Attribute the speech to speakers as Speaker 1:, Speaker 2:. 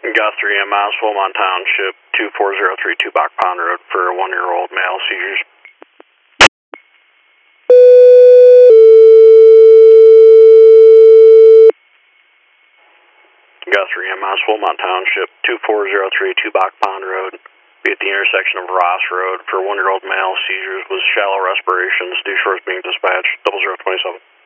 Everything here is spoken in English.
Speaker 1: Guthrie, MS, Wilmot Township, 24032 Bach Pond Road for a 1-year-old male seizures. Guthrie, MS, Wilmot Township, 24032 Bach Pond Road, be at the intersection of Ross Road for a 1-year-old male seizures with shallow respirations. Due shores being dispatched, 0027.